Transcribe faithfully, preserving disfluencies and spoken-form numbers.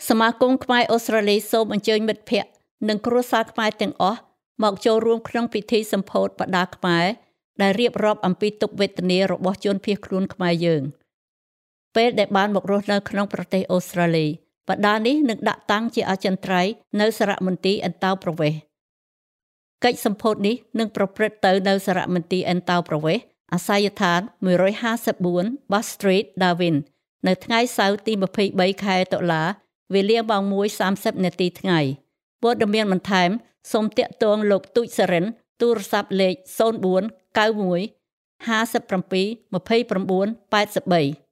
សមាគមខ្មែរអូស្ត្រាលីសូមអញ្ជើញមិត្តភ័ក្តិនិងគ្រួសារខ្មែរទាំងអស់មកចូលរួមក្នុងពិធីសម្ពោធបដាខ្មែរដែលរៀបរាប់អំពីទុក្ខវេទនារបស់ជនភៀសខ្លួនខ្មែរយើងពេលដែលបានមករស់នៅក្នុងប្រទេសអូស្ត្រាលីបដានេះនឹងដាក់តាំងជាអចិន្ត្រៃយ៍នៅសារមន្ទីរអេនតោប្រវេសន៍កិច្ចសម្ពោធនេះនឹងប្រព្រឹត្តទៅនៅសារមន្ទីរអេនតោប្រវេសន៍អាសយដ្ឋានមួយห้าสี่ Bass Street Darwin នៅថ្ងៃសៅរ៍ទីยี่สิบสามខែតុលាវេលាម៉ោងoneសាមសិបនាទីថ្ងៃព័ត៌មានបន្ថែមសូមទាក់ទងលោកទូចសរិនទូរស័ព្ទលេខzero four nine one five seven two nine nine eight three